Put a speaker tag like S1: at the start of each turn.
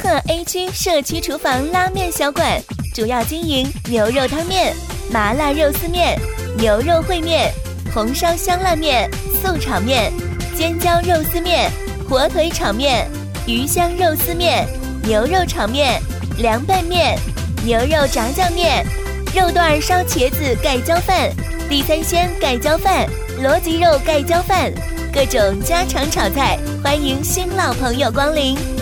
S1: 特 A 区社区厨房拉面小馆，主要经营牛肉汤面、麻辣肉丝面、牛肉烩面、红烧香辣面、素炒面、尖椒肉丝面、火腿炒面、鱼香肉丝面、牛肉炒面、凉拌面、牛肉炸酱面、肉段烧茄子盖浇饭、地三鲜盖浇饭、螺脊肉盖浇饭，各种家常炒菜，欢迎新老朋友光临。